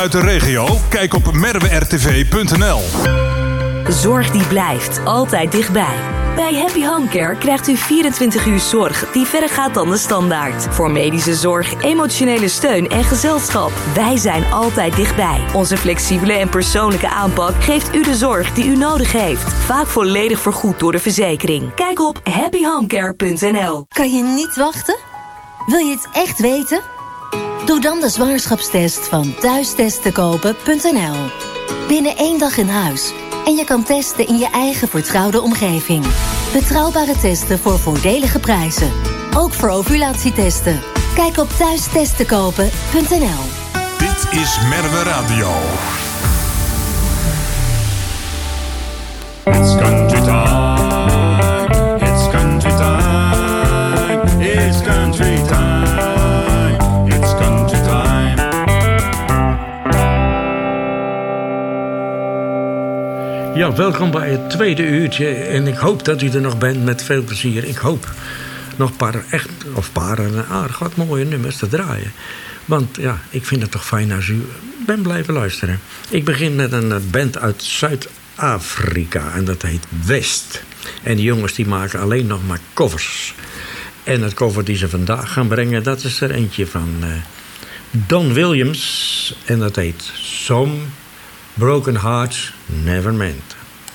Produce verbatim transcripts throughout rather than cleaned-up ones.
uit de regio? Kijk op merwe r t v punt n l. Zorg die blijft, altijd dichtbij. Bij Happy Home Care krijgt u vierentwintig uur zorg die verder gaat dan de standaard. Voor medische zorg, emotionele steun en gezelschap. Wij zijn altijd dichtbij. Onze flexibele en persoonlijke aanpak geeft u de zorg die u nodig heeft. Vaak volledig vergoed door de verzekering. Kijk op happy home care punt n l. Kan je niet wachten? Wil je het echt weten? Doe dan de zwangerschapstest van thuistestenkopen punt n l. Binnen één dag in huis. En je kan testen in je eigen vertrouwde omgeving. Betrouwbare testen voor voordelige prijzen. Ook voor ovulatietesten. Kijk op thuistestenkopen punt n l. Dit is Merwe Radio. It's country time. It's country time. It's country time. It's country time. Ja, welkom bij het tweede uurtje. En ik hoop dat u er nog bent met veel plezier. Ik hoop nog een paar echt, of paar en aardig wat mooie nummers te draaien. Want ja, ik vind het toch fijn als u bent blijven luisteren. Ik begin met een band uit Zuid-Afrika. En dat heet West. En die jongens die maken alleen nog maar covers. En het cover die ze vandaag gaan brengen, dat is er eentje van uh, Don Williams. En dat heet Some Broken Hearts Never Meant.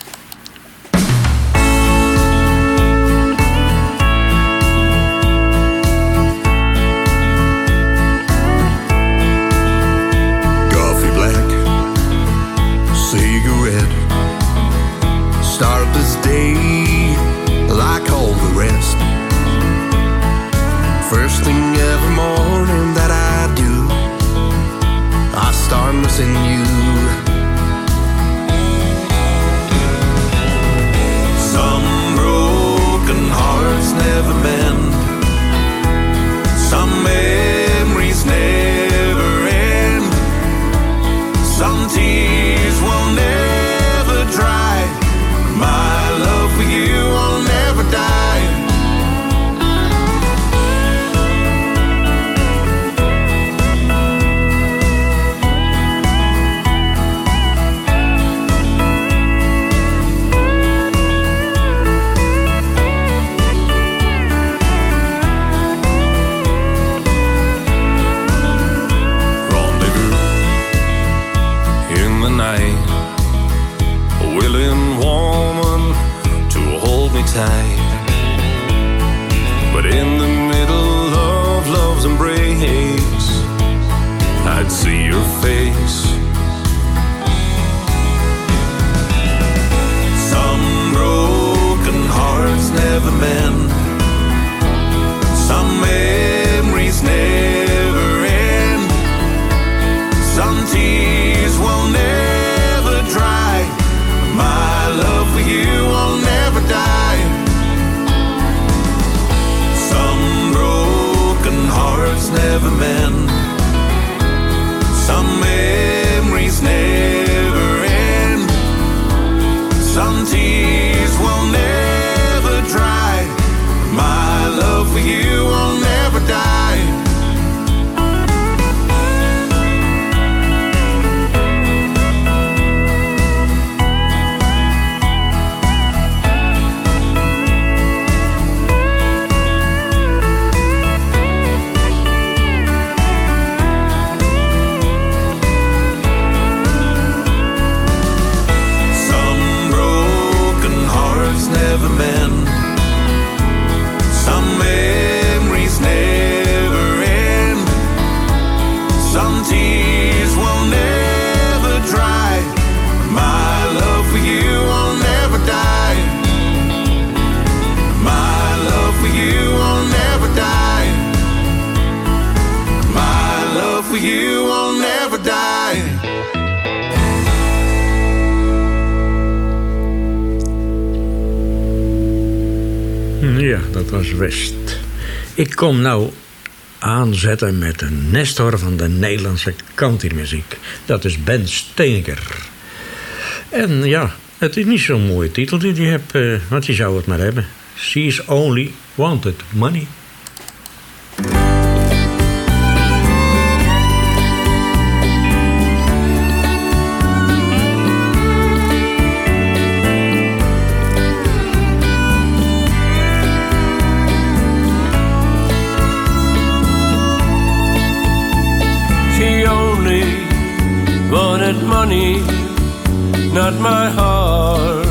Coffee black, cigarette, start this day like all the rest. First thing every morning that I do, I start missing you. Never mend. Some memories never end. Some tears will never dry. My love for you will never die. A willing woman to hold me tight, but in the middle of love's embrace, I'd see your face. Some broken hearts never mend. Some memories never end. Some tears will never dry. My love for you will never die. Some broken hearts never mend. Some memories never end. Some tears will never dry. My love for you will never die. Never mend. Some memories never end. Some tears will never dry. My love for you will never die. My love for you will never die. My love for you will never die. Ja, dat was West. Ik kom nou aanzetten met een nestor van de Nederlandse countrymuziek. Dat is Ben Steeneker. En ja, het is niet zo'n mooie titel die hij heeft, uh, want hij zou het maar hebben. She's Only Wanted Money. wanted money, not my heart.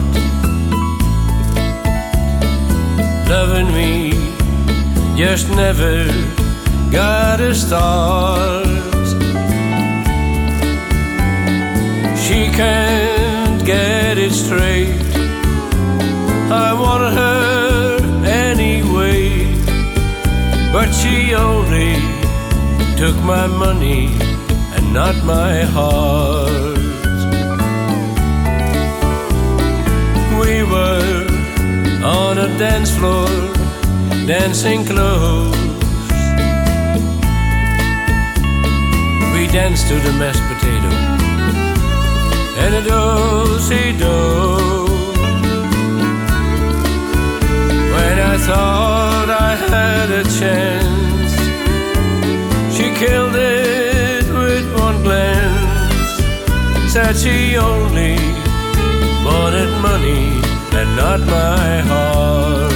Loving me just never got a start. She can't get it straight. I wanted her anyway, but she only took my money and not my heart. We were on a dance floor, dancing close. We danced to the mashed potato and a do-si-do. When I thought I had a chance, she killed it with one glance. Said she only wanted money and not my heart.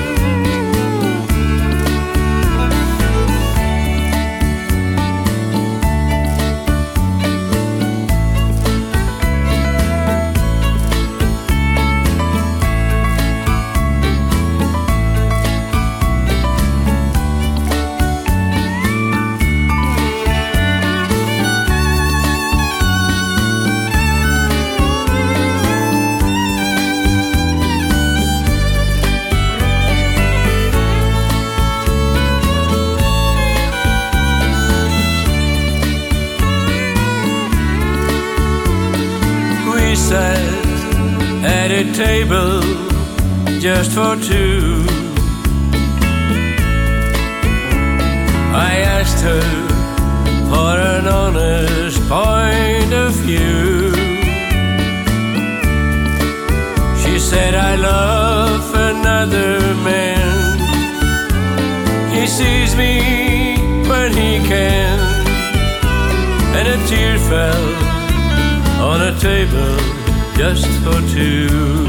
Sat at a table just for two. I asked her for an honest point of view. She said, I love another man. He sees me when he can. And a tear fell on a table just for two.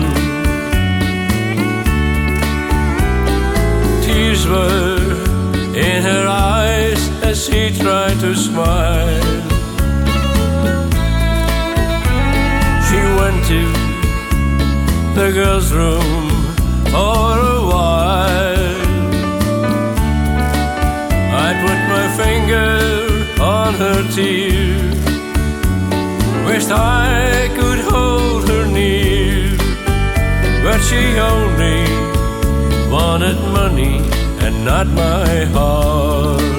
Tears were in her eyes as she tried to smile. She went to the girls' room for a while. I put my finger on her tear, wished I could hold her near, but she only wanted money and not my heart.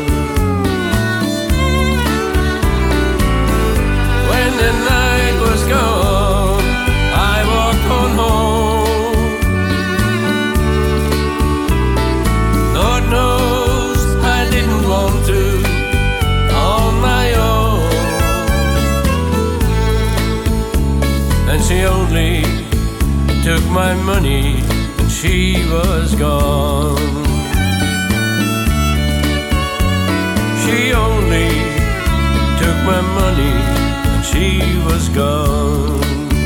When the night was gone, I walked on home. Lord knows I didn't want to on my own. And she only took my money and she was gone. She only took my money and she was gone.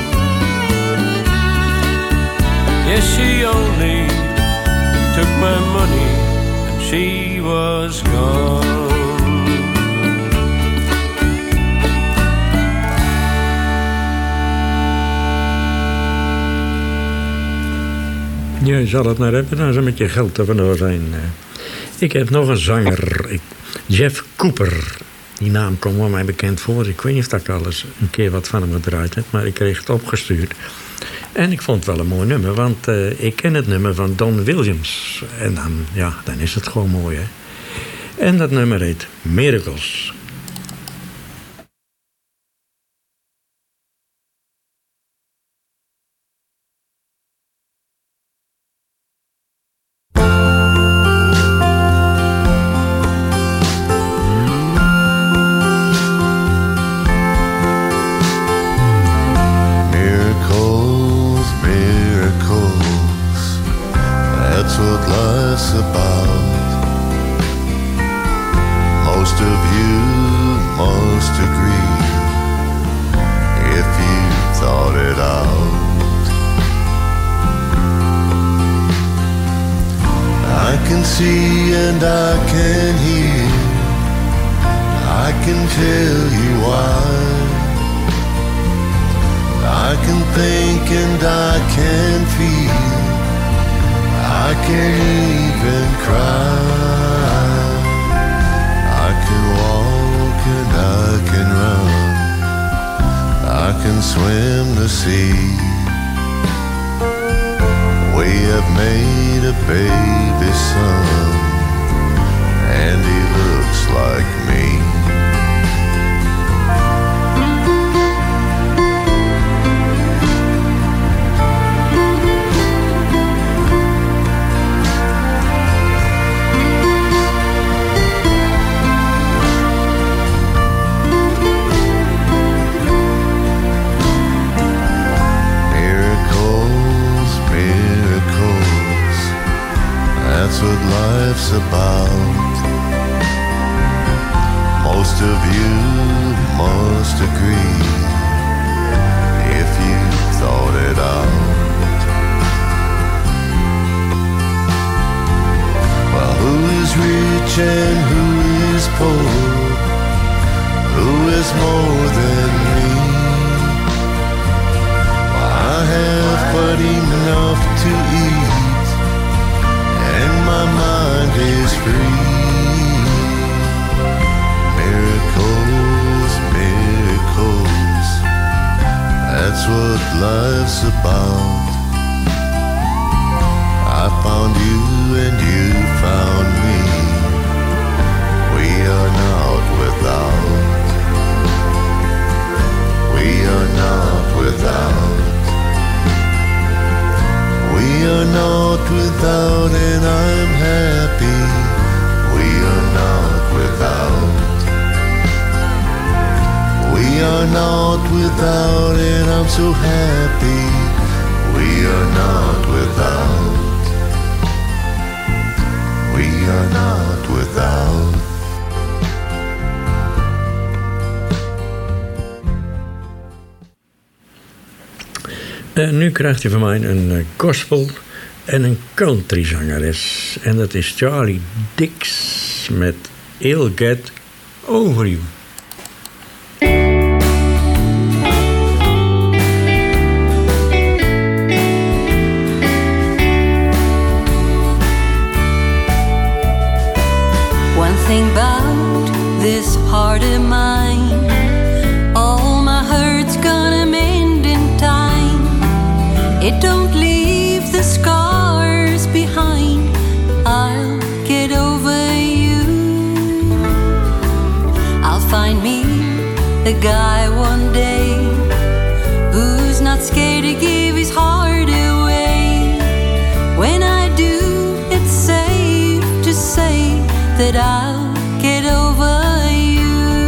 Yes, she only took my money and she was gone. Ja, je zal het maar hebben als er met je geld er vandoor zijn. Ik heb nog een zanger, ik, Jeff Cooper. Die naam komt wel mij bekend voor. Ik weet niet of dat ik al eens een keer wat van hem gedraaid heb, maar ik kreeg het opgestuurd. En ik vond het wel een mooi nummer, want uh, ik ken het nummer van Don Williams. En dan, ja, dan is het gewoon mooi, hè. En dat nummer heet Miracles. can swim the sea. We have made a baby son, and he looks like me. That's what life's about. Most of you must agree, if you thought it out. Well, who is rich and who is poor? Who is more than me? Well, I have but enough to eat, and my mind is free. Miracles, miracles, that's what life's about. I found you and you found me. We are not without. We are not without. We are not without, and I'm happy. We are not without. We are not without, and I'm so happy. We are not without. We are not without. En nu krijgt u van mij een gospel en een country zangeres. En dat is Charlie Dix met I'll Get Over You. One thing about this heart of mine, all my hurt's gonna mend in time. It don't leave the scars behind. I'll get over you. I'll find me a guy one day who's not scared to give his heart away. When I do, it's safe to say that I'll get over you.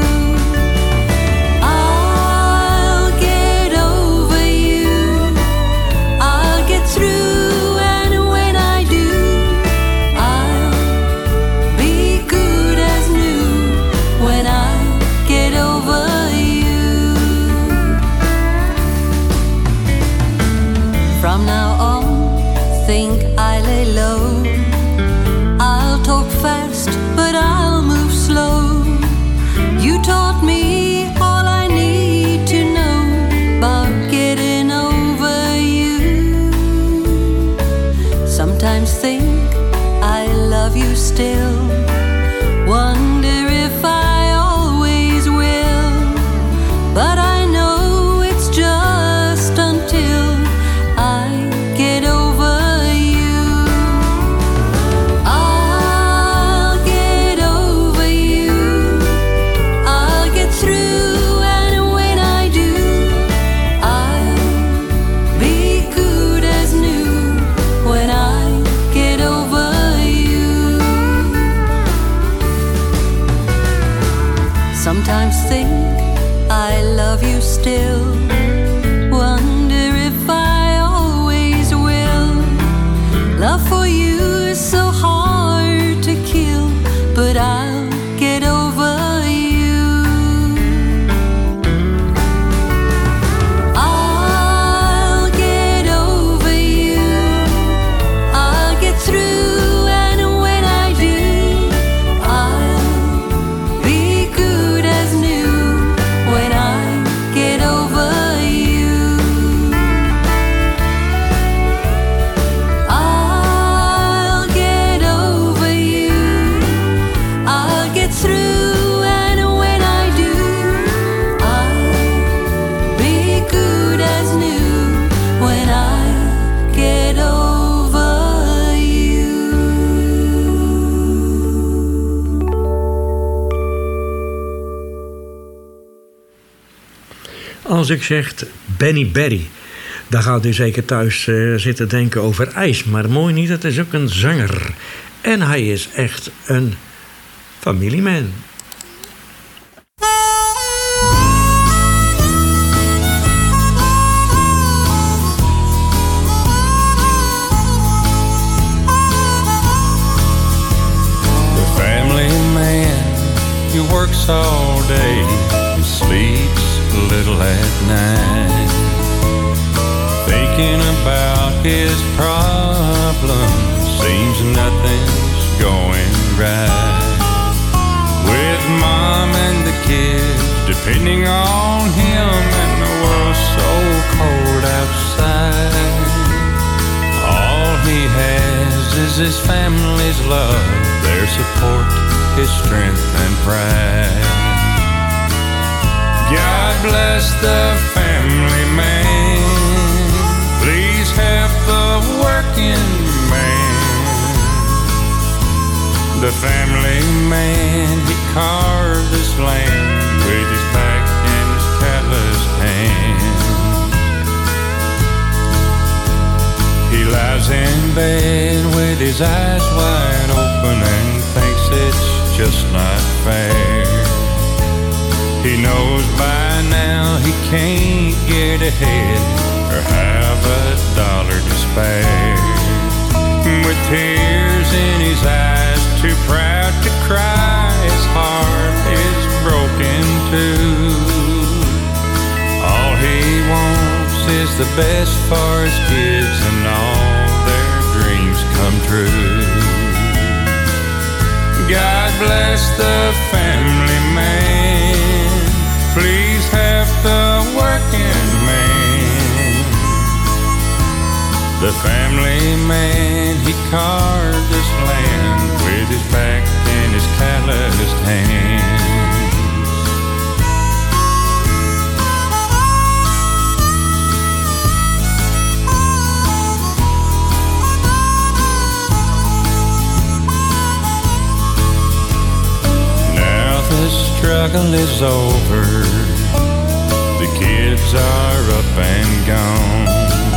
I'll get over you. I'll get through, and when I do, I'll be good as new. When I get over you. From now on, think I lay low. I'll talk fast, but I'll move slow. You taught me all I need to know about getting over you. Sometimes think I love you still. Wonder if I always will. But I know it's just until I get over you. I'll get over you. I'll get through, and when I do, I'll be good as new. When I get over you. Sometimes think I love you still. Wonder if I always will. Love for you is so hard to kill, but I'll get over you. I'll get over you. I'll get through, and when I do, I'll be good as new. When I get over Als ik zeg Benny Berry, dan gaat u zeker thuis uh, zitten denken over ijs. Maar mooi niet, het is ook een zanger. En hij is echt een familieman. He works all day and sleeps a little at night, thinking about his problems. Seems nothing's going right, with mom and the kids depending on him, and the world so cold outside. All he has is his family's love, their support, his strength and pride. God bless the family man. Please help the working man. The family man, he carved this land with his back and his calloused hand. He lies in bed with his eyes wide open and thinks it's just not fair. He knows by now he can't get ahead or have a dollar to spare. With tears in his eyes, too proud to cry, his heart is broken too. All he wants is the best for his kids, and all their dreams come true. God bless the family man. Please help the working man. The family man, he carved this land with his back and his calloused hands. The struggle is over, the kids are up and gone.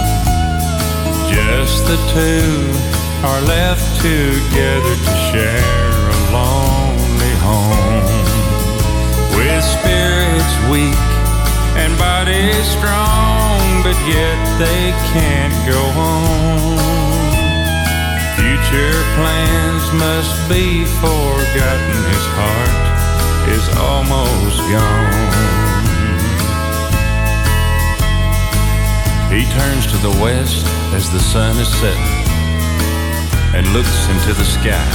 Just the two are left together to share a lonely home. With spirits weak and bodies strong, but yet they can't go on. Future plans must be forgotten, his heart is almost gone. He turns to the west as the sun is setting and looks into the sky.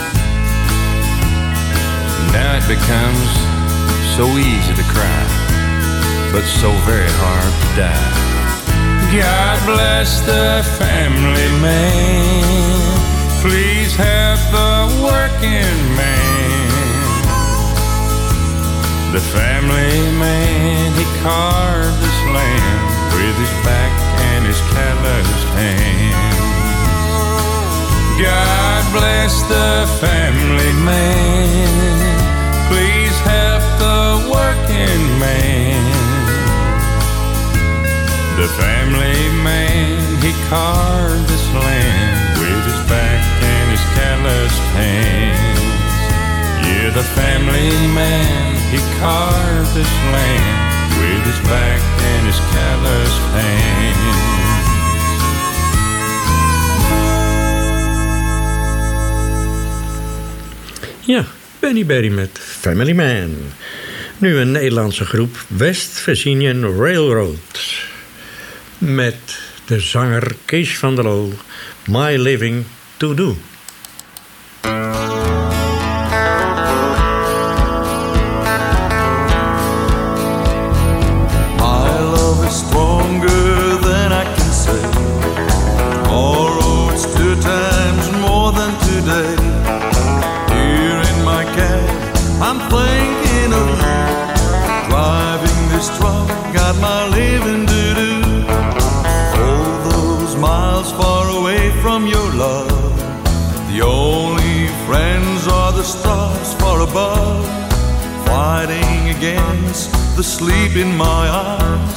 Now it becomes so easy to cry, but so very hard to die. God bless the family man. Please help the working man. The family man, he carved this land with his back and his calloused hands. God bless the family man. Please help the working man. The family man, he carved this land with his back and his calloused hands. Yeah, the family man, he carved this land with his back and his calloused hands. Ja, Benny Berry met Family Man. Nu een Nederlandse groep, West Virginian Railroad. Met de zanger Kees van der Loo, My Living To Do. Stars far above, fighting against the sleep in my eyes.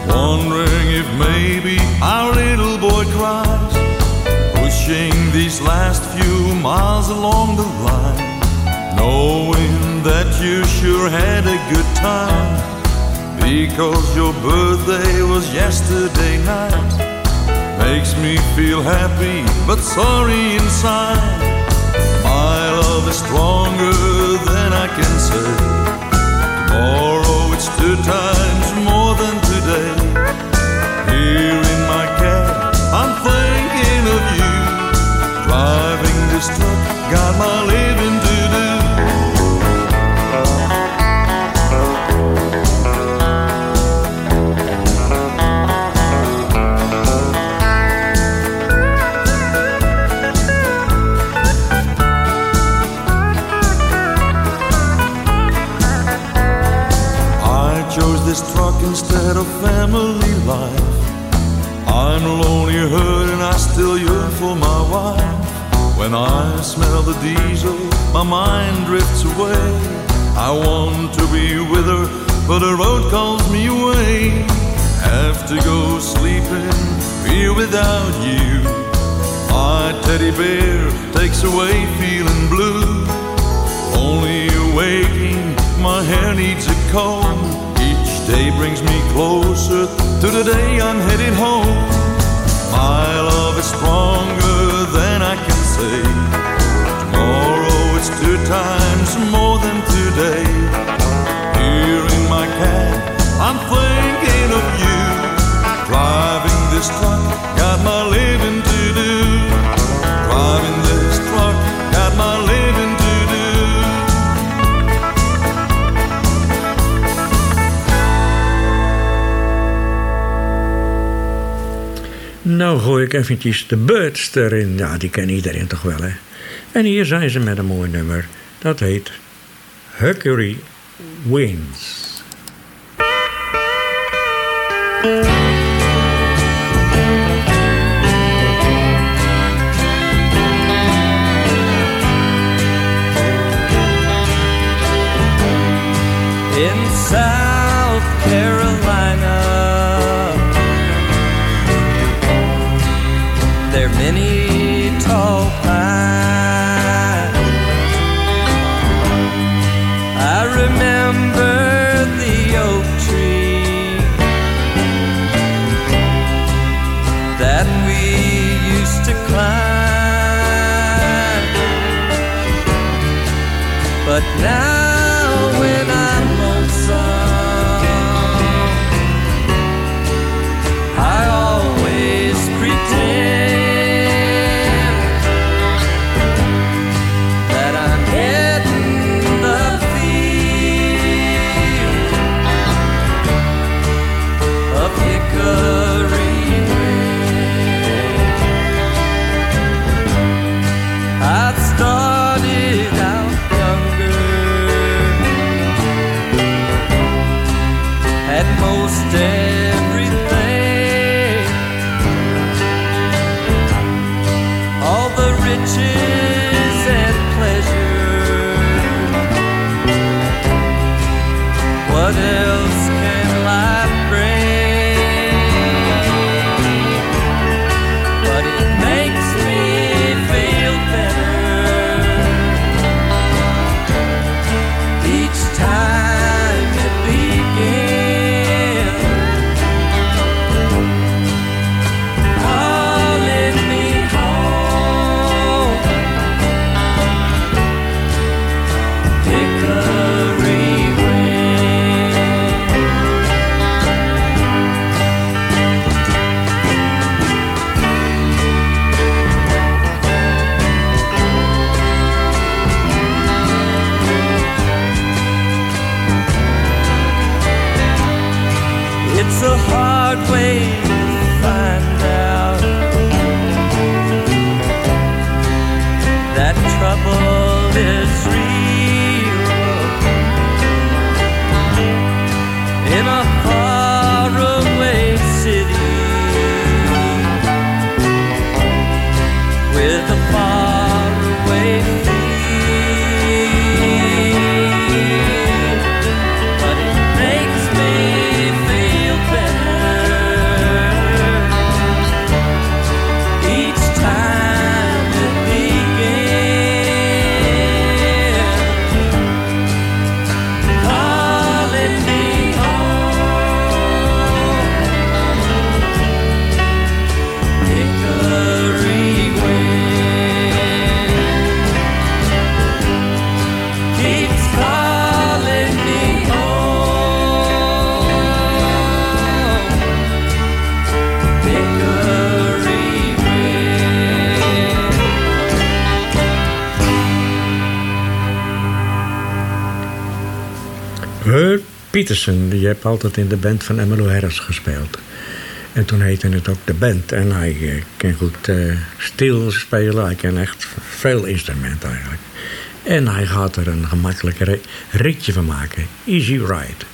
wondering if maybe our little boy cries, pushing these last few miles along the line, knowing that you sure had a good time, because your birthday was yesterday night. Makes me feel happy but sorry inside. My love is stronger than I can say. Tomorrow it's two times more than today. Here in my cab I'm thinking of you. Driving this truck, got my living to do. This truck instead of family life. I'm lonely, hurt, and I still yearn for my wife. When I smell the diesel, my mind drifts away. I want to be with her, but the road calls me away. Have to go sleeping here without you. My teddy bear takes away feeling blue. Only waking, my hair needs a comb. Day brings me closer to the day I'm headed home. My love is stronger than I can say. Tomorrow it's two times more than today. Here in my cab, I'm thinking of you. Driving this truck, got my living to do. Driving this truck, got my living to do. Nou gooi ik eventjes de Birds erin. Ja, die kent iedereen toch wel, hè. En hier zijn ze met een mooi nummer. Dat heet Hickory Winds. In South Carolina, there are many tall pines. I remember the oak tree that we used to climb. But now when I'm lonesome, I always pretend everything, all the riches and pleasure. What else can life bring? But it makes me feel better each time it begins. It's a hard way to find out that trouble is real in a faraway city with a faraway feel. But it makes me feel better Peterson, die heeft altijd in de band van Emmylou Harris gespeeld. En toen heette het ook de band. En hij uh, kan goed uh, stil spelen. Hij kan echt veel instrumenten eigenlijk. En hij gaat er een gemakkelijk ritje van maken. Easy Ride.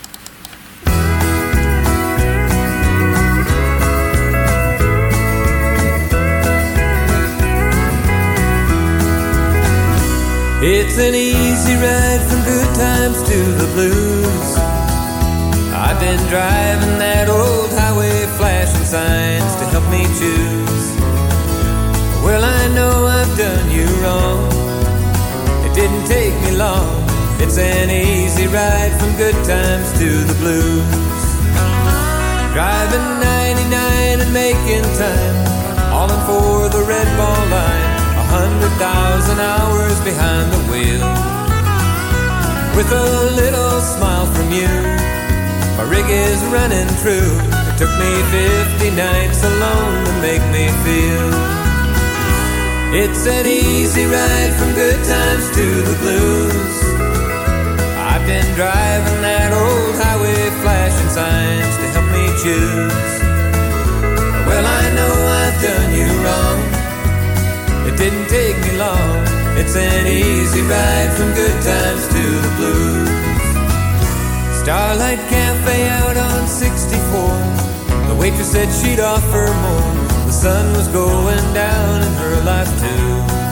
It's an easy ride from good times to the blues. I've been driving that old highway, flashing signs to help me choose. Well, I know I've done you wrong. It didn't take me long. It's an easy ride from good times to the blues. Driving ninety-nine and making time, all in for the red ball line. A hundred thousand hours behind the wheel. With a little smile from you, my rig is running true. It took me fifty nights alone to make me feel. It's an easy ride from good times to the blues. I've been driving that old highway, flashing signs to help me choose. Well, I know I've done you wrong. It didn't take me long. It's an easy ride from good times to the blues. Starlight Cafe out on sixty-four. The waitress said she'd offer more. The sun was going down in her life too.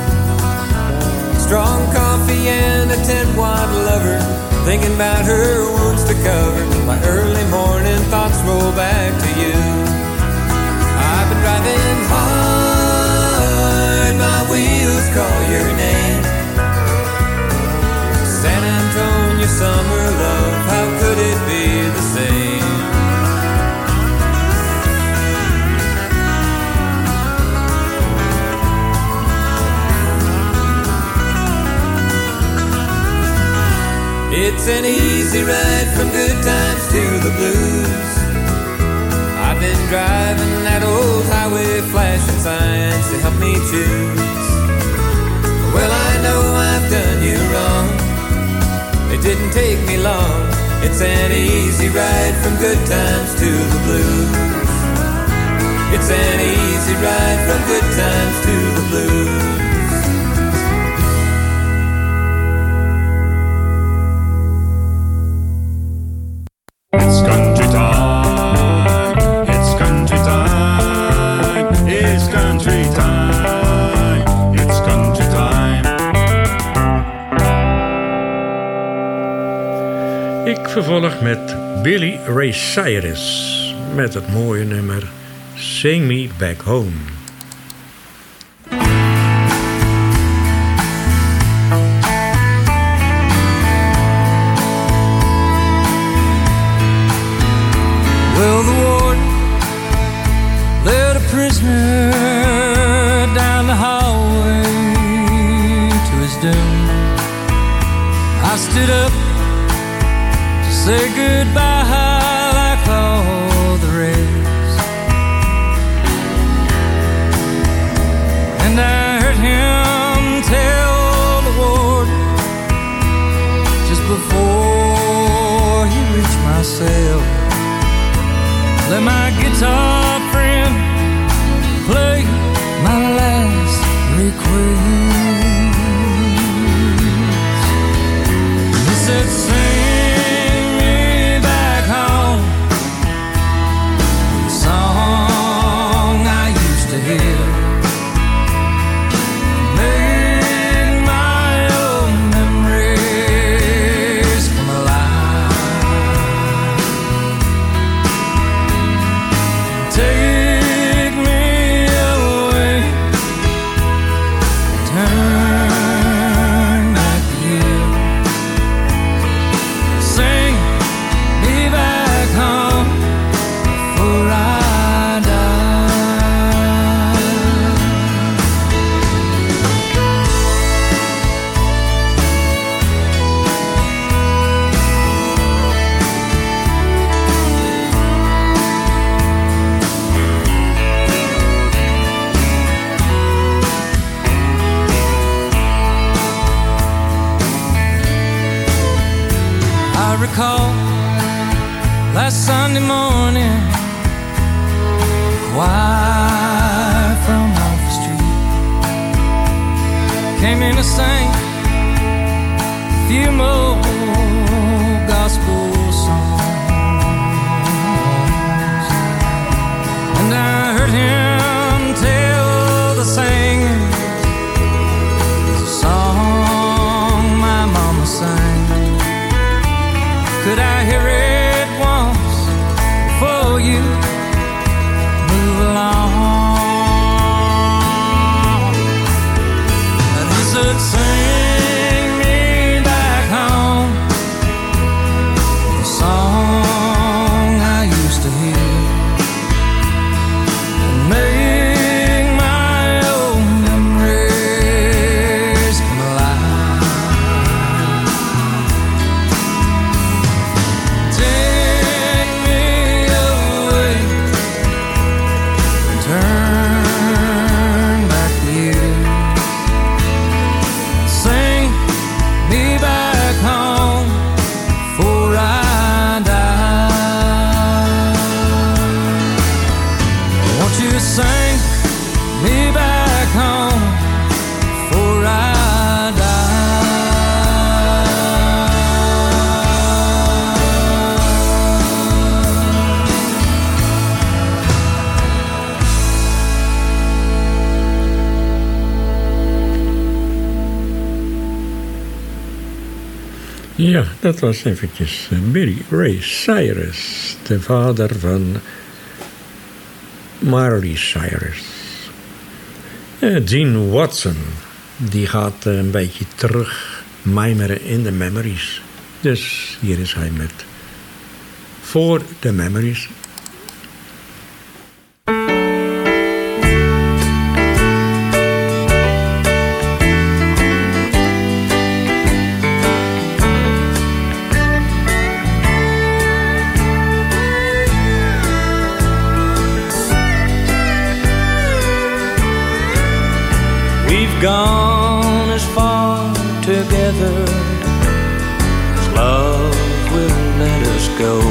Strong coffee and a ten watt lover, thinking about her wounds to cover. My early morning thoughts roll back to you. I've been driving hard, my wheels call your name. San Antonio summer love, how could it be the same? It's an easy ride from good times to the blues. I've been driving that old highway, flashing signs to help me choose. Well, I know I've done you wrong. It didn't take me long. It's an easy ride from good times to the blues. It's an easy ride from good times to the blues. It's country time, it's country time, it's country time, it's country time. Ik vervolg met Billy Ray Cyrus met het mooie nummer Sing Me Back Home. Well, the warden led a prisoner down the hallway to his doom. I stood up to say goodbye like all the rest, and I heard him tell the warden just before he reached my cell, let my guitar friend play my last request. He said, sing me back home, the song I used to hear. Make my old memories come alive. Take me away, turn Sunday morning, choir from off the street came in to sing a few more gospel songs, and I heard him tell the singers the song my mama sang. Could I hear it once before you move along? And he said, sing me back home, the song I used to hear, and make my old memories come alive. Take me away and turn back the years. Sing me back home before I die. Won't you sing me back home before I Ja, dat was eventjes uh, Billy Ray Cyrus, de vader van Miley Cyrus. Uh, Gene Watson, die gaat uh, een beetje terug mijmeren in de memories. Dus hier is hij met For the Memories. We've gone as far together as love will let us go.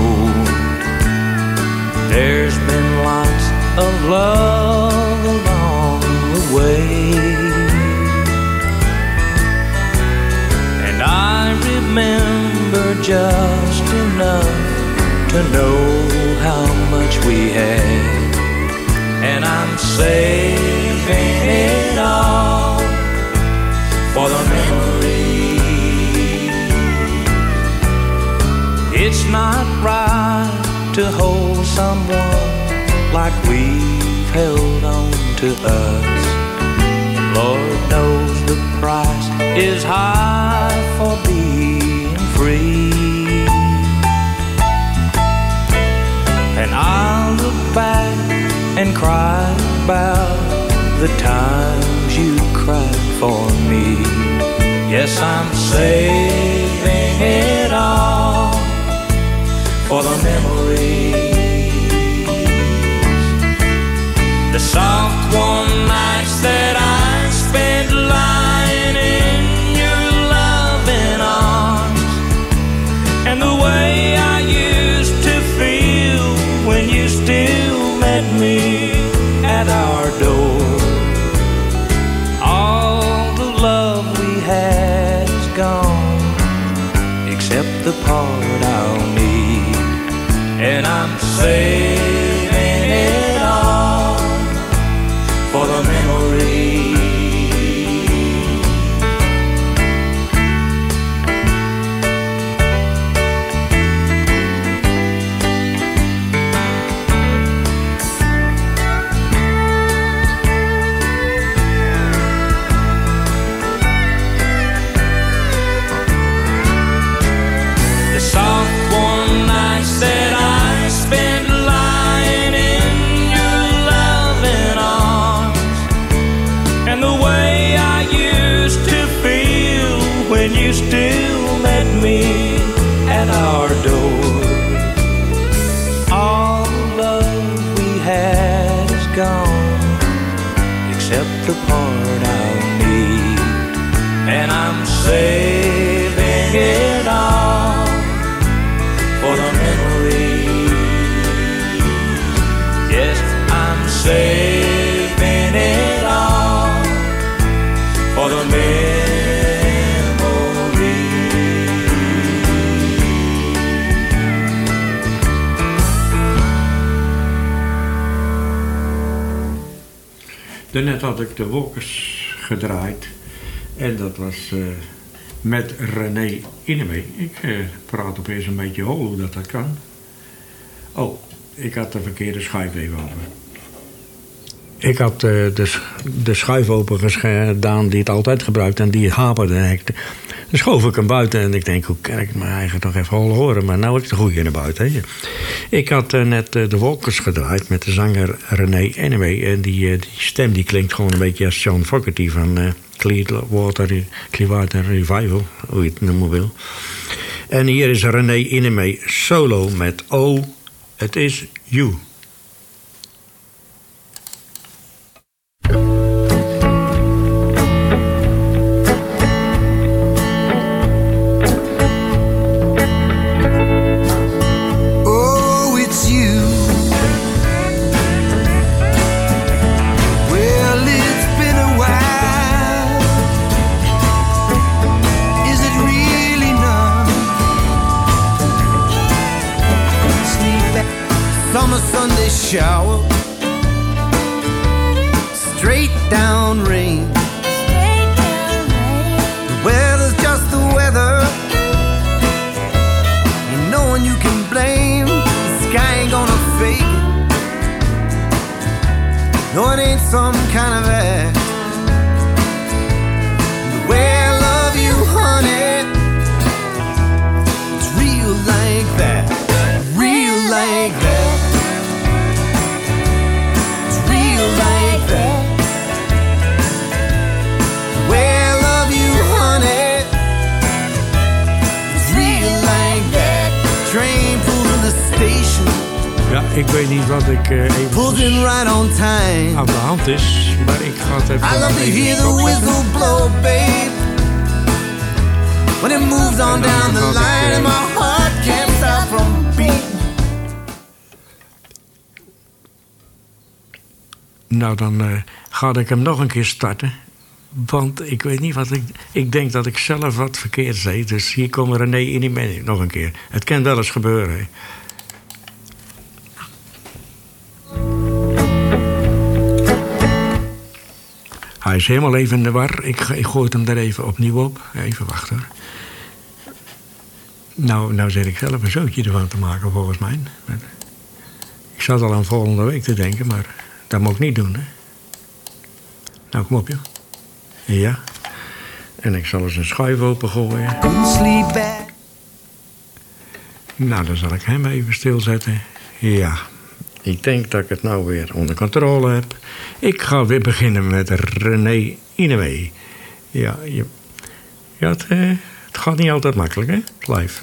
There's been lots of love along the way, and I remember just enough to know how much we had, and I'm saving it all for the memory. It's not right to hold someone like we've held on to us. Lord knows the price is high for being free, and I'll look back and cry about the times you cried for me. Yes, I'm saving it all for the memories. The soft warm nights that I spent lying in your loving arms, and the way I used to feel when you still met me at our door. All the love we had is gone, except the part I'll need, and I'm saving it all for the memory. You still met me at our door. All the love we had is gone, except the part I'll need, and I'm saving it all for the memory. Daarnet had ik de Walkers gedraaid. En dat was uh, met René Inemee. Ik uh, praat opeens een beetje hol hoe dat, dat kan. Oh, ik had de verkeerde schuif even open. Ik had uh, de, de schuif open gedaan die het altijd gebruikt en die haperde. Dan schoof ik hem buiten en ik denk, hoe kan ik mijn eigen toch even hol horen? Maar nou heb ik de goeie naar buiten. Hè? Ik had uh, net uh, de Walkers gedraaid met de zanger René Inemee. En die, uh, die stem die klinkt gewoon een beetje als John Fogerty van uh, Clearwater, Clearwater Revival, hoe je het noemen wil. En hier is René Inemee solo met Oh, It Is You. Shower, straight down rain. Straight down rain. The weather's just the weather. Ain't no one you can blame. The sky ain't gonna fake it. No, it ain't some kind of act. The way I love you, honey, it's real like that. Real like that. Like that. Well, I love you, honey. It's real like that. Train pulled in the station. Ja, ik weet niet wat ik uh, even pulled in right on time. aan de hand is, maar ik ga het even... I love to hear the whistle blow, babe. When it moves on down the line and my heart can't stop from beating. Nou, dan uh, ga ik hem nog een keer starten. Want ik weet niet wat ik... Ik denk dat ik zelf wat verkeerd zei. Dus hier komen René Inemee nog een keer. Het kan wel eens gebeuren. Hè. Hij is helemaal even in de war. Ik, ik gooi hem er even opnieuw op. Even wachten hoor. Nou, nou zit ik zelf een zootje ervan te maken volgens mij. Ik zat al aan volgende week te denken, maar... Dat moet ik niet doen, hè. Nou, kom op, joh. Ja. En ik zal eens een schuif opengooien. Nou, dan zal ik hem even stilzetten. Ja. Ik denk dat ik het nou weer onder controle heb. Ik ga weer beginnen met René Inemee. Ja, je... ja het, eh, het gaat niet altijd makkelijk, hè. Live.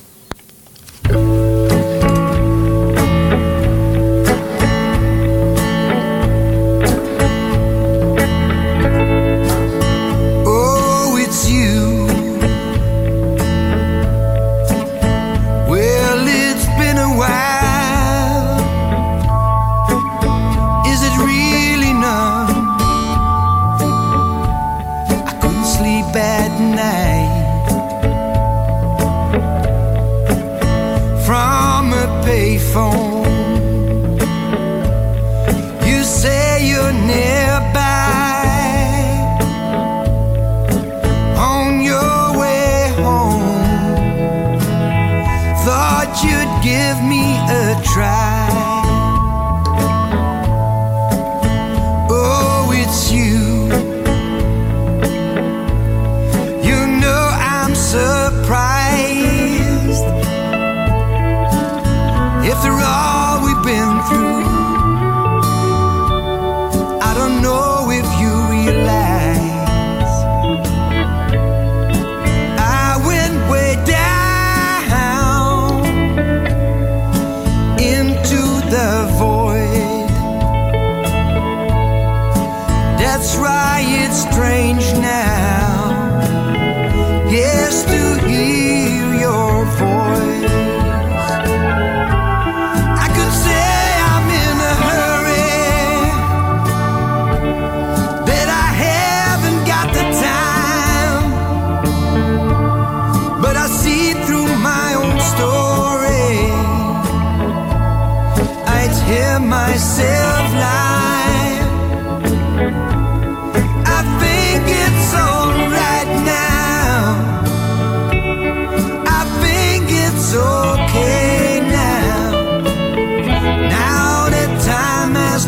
myself lie.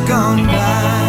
gone by.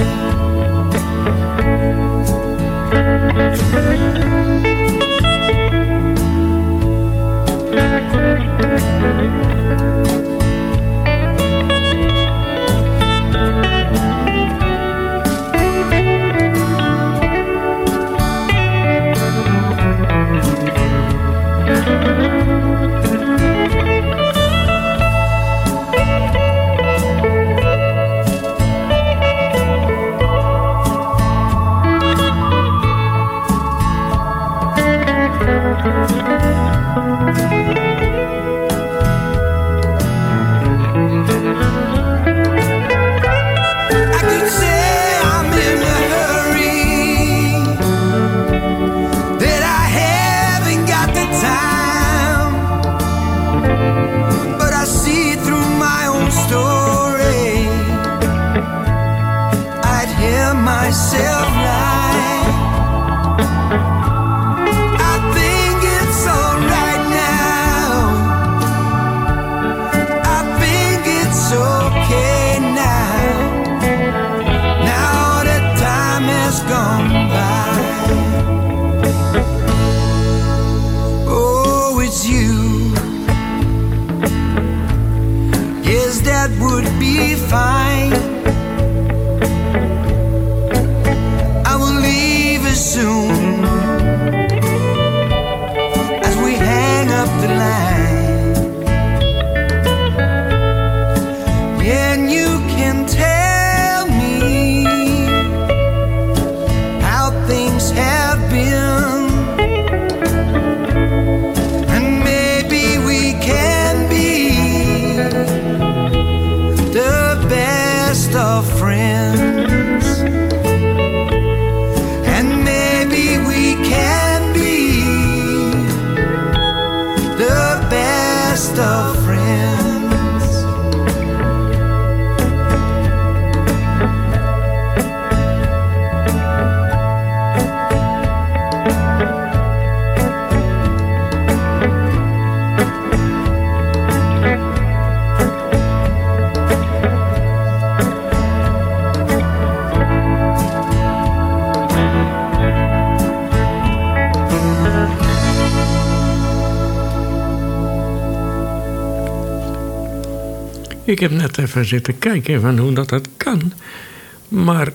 Ik heb net even zitten kijken van hoe dat, dat kan. Maar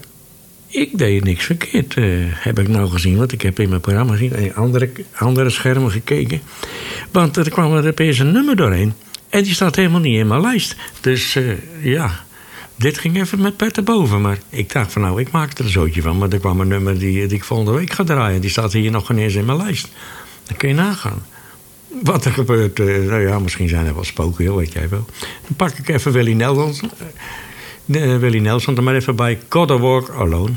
ik deed niks verkeerd, uh, heb ik nou gezien. Want ik heb in mijn programma gezien, in andere, andere schermen gekeken. Want er kwam er opeens een nummer doorheen. En die staat helemaal niet in mijn lijst. Dus uh, ja, dit ging even met pet erboven. Maar ik dacht van nou, ik maak er een zootje van. Maar er kwam een nummer die, die ik volgende week ga draaien. Die staat hier nog geen eens in mijn lijst. Dan kun je nagaan. Wat er gebeurt, uh, nou ja, misschien zijn er wel spoken, joh, weet jij wel. Dan pak ik even Willie Nelson, uh, Willie Nelson er maar even bij. Gotta Walk Alone.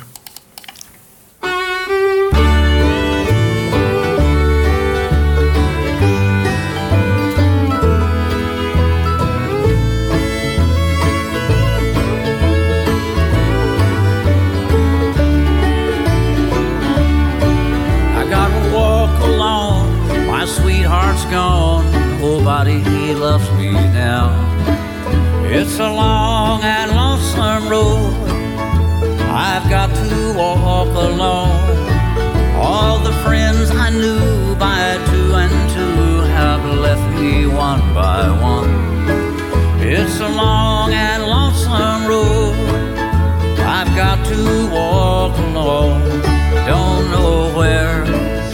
Gone, nobody loves me now. It's a long and lonesome road I've got to walk alone. All the friends I knew by two and two have left me one by one. It's a long and lonesome road I've got to walk alone. Don't know where,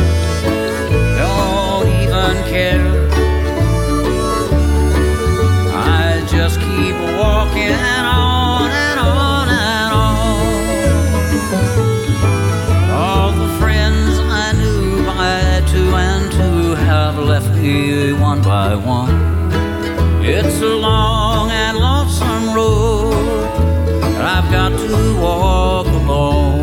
care. I just keep walking on and on and on. All the friends I knew by two and two have left me one by one. It's a long and lonesome road that I've got to walk alone.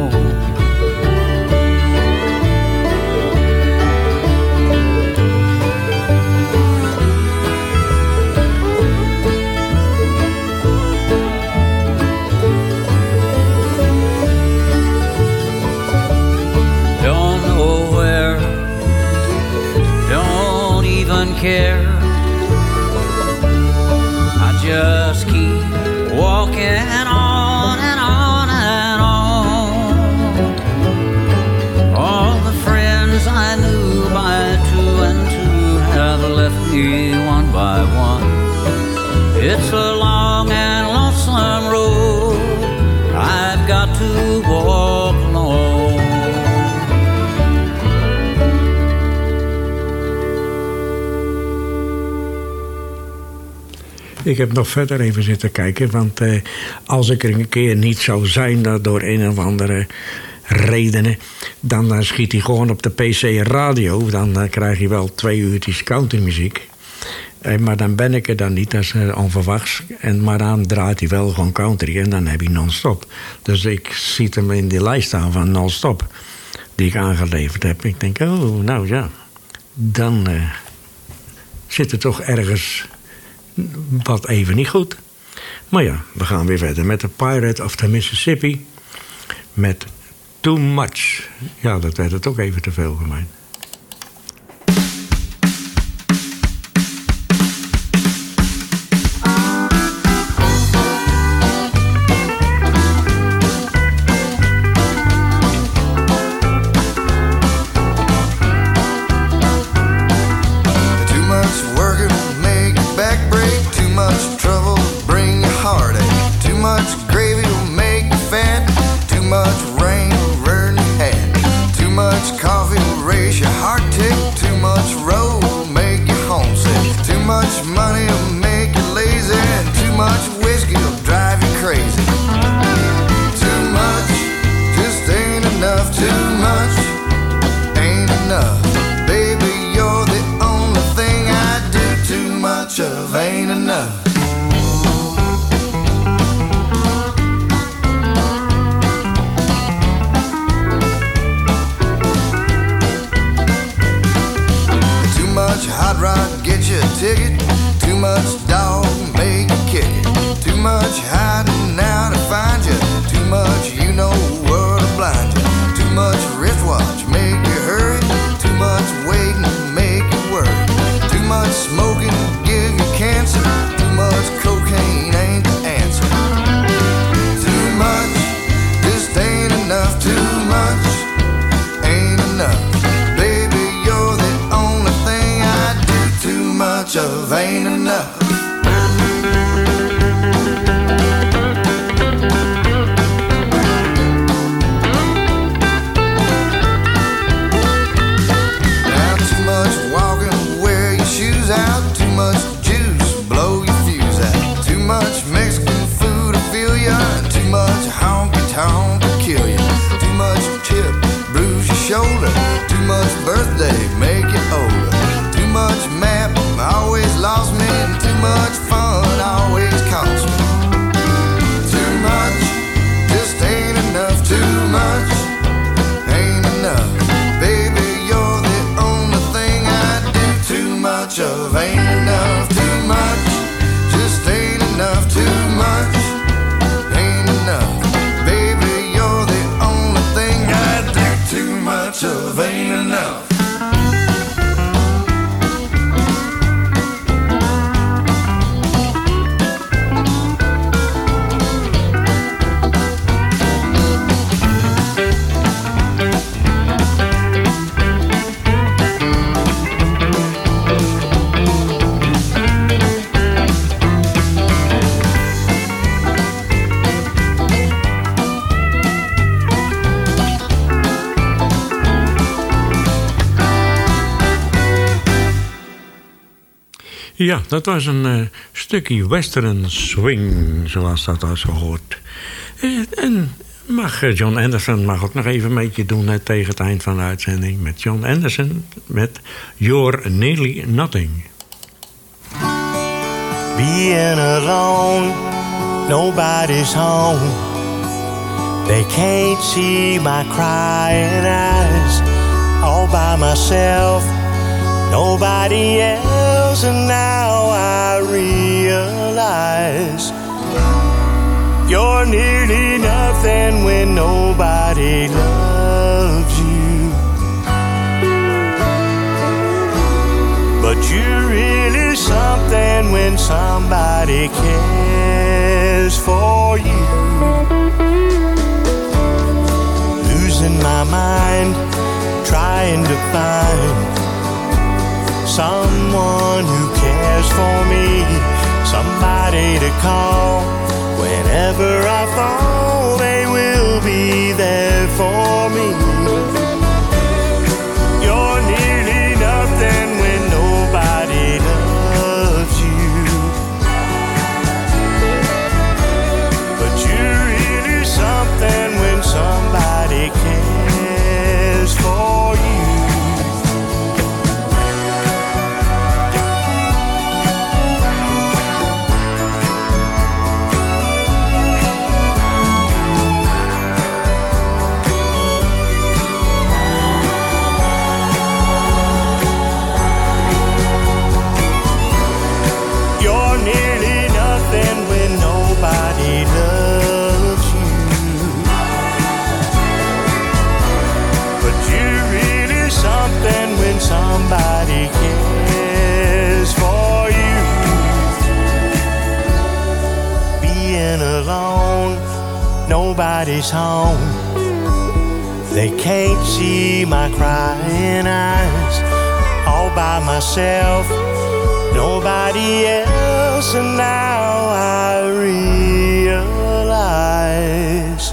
Care. I just keep walking on Ik heb nog verder even zitten kijken. Want uh, als ik er een keer niet zou zijn... dat door een of andere redenen... dan uh, schiet hij gewoon op de P C radio. Dan uh, krijg je wel twee uurtjes countrymuziek. Uh, maar dan ben ik er dan niet, dat is uh, onverwachts. En, maar dan draait hij wel gewoon country en dan heb hij non-stop. Dus ik zie hem in die lijst staan van non-stop... die ik aangeleverd heb. Ik denk, oh, nou ja... dan uh, zit er toch ergens wat even niet goed. Maar ja, we gaan weer verder met The Pirate of the Mississippi. Met Too Much. Ja, dat werd het ook even te veel voor mij. Ja, dat was een uh, stukje western swing, zoals dat al zo hoort. En, en mag uh, John Anderson mag ook nog even een beetje doen uh, tegen het eind van de uitzending. Met John Anderson met You're Nearly Nothing. Being alone, nobody's home. They can't see my crying eyes. All by myself, nobody else, and now I realize you're nearly nothing when nobody loves you. But you're really something when somebody cares for you. Losing my mind, trying to find someone who cares for me, somebody to call whenever I fall. They will be there for me. You're nearly nothing when nobody loves you. nobody's home. They can't see my crying eyes. All by myself, nobody else, and now I realize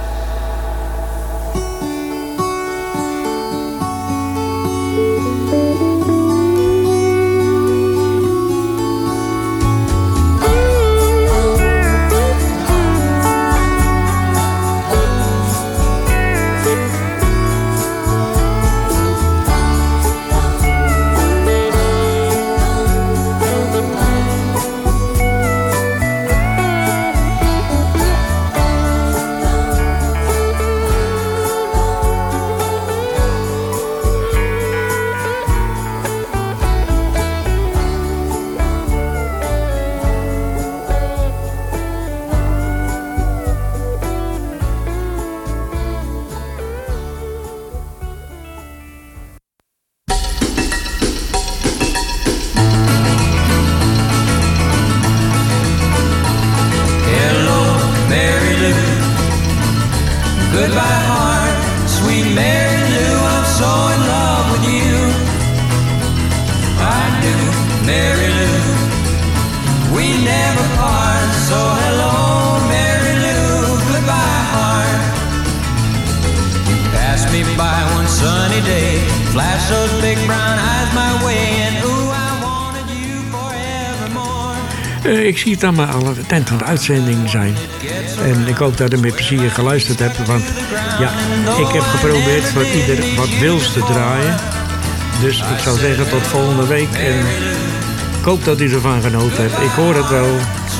Ik zie het allemaal al het eind van de uitzending zijn. En ik hoop dat je met plezier geluisterd hebt. Want ja, ik heb geprobeerd voor ieder wat wils te draaien. Dus ik zou zeggen tot volgende week. En ik hoop dat u ervan genoten hebt. Ik hoor het wel.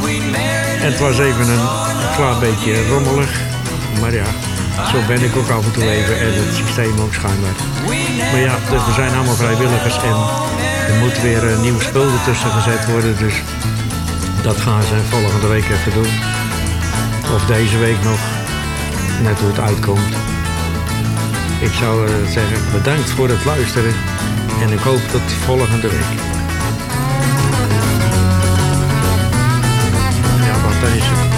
En het was even een klaar beetje rommelig. Maar ja, zo ben ik ook af en toe even. En het systeem ook schijnbaar. Maar ja, dus we zijn allemaal vrijwilligers. En er moet weer een nieuw spul ertussen gezet worden. Dus dat gaan ze volgende week even doen. Of deze week nog. Net hoe het uitkomt. Ik zou zeggen bedankt voor het luisteren. En ik hoop tot volgende week. Ja, want dan is het...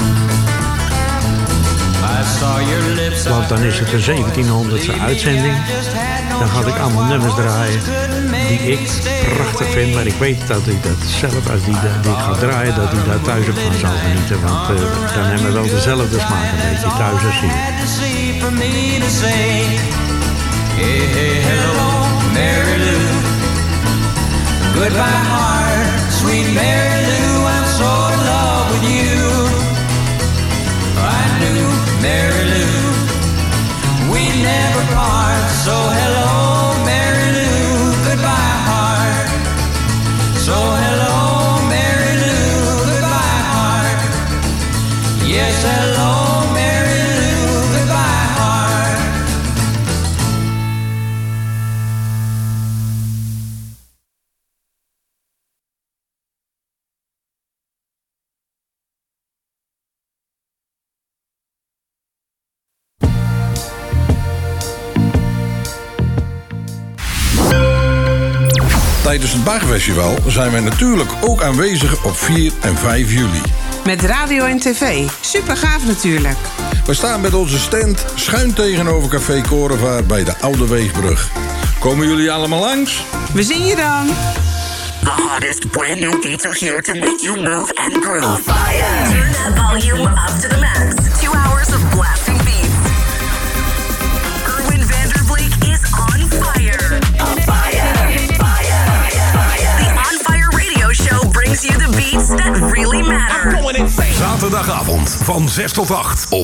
Want dan is het de zeventienhonderdste uitzending. Dan ga ik allemaal nummers draaien die ik prachtig vind. Maar ik weet dat ik dat zelf, als die, die ik ga draaien, dat ik daar thuis ook van zal genieten. Want uh, dan hebben we wel dezelfde smaak een beetje thuis als hier. Hey, hey, hello, Mary Lou. Goodbye, heart, sweet Mary Lou. I'm so in love with you. I knew Mary Lou. We never part, so hello, Mary Lou. Goodbye, heart. So hello, Mary Lou. Goodbye, heart. Yes, hello, Mary Lou. Goodbye, heart. Tijdens het Baggerfestival zijn wij natuurlijk ook aanwezig op vier en vijf juli. Met radio en tv. Super gaaf natuurlijk. We staan met onze stand schuin tegenover Café Korenvaart bij de Oude Weegbrug. Komen jullie allemaal langs? We zien je dan. The hottest brand new beats are here to make you move and groove. On fire! Turn that volume up to the max. Two hours of blasting beats. Erwin Vanderbleek is on fire. On fire! brings you the beats that really matter. Zaterdagavond van zes tot acht op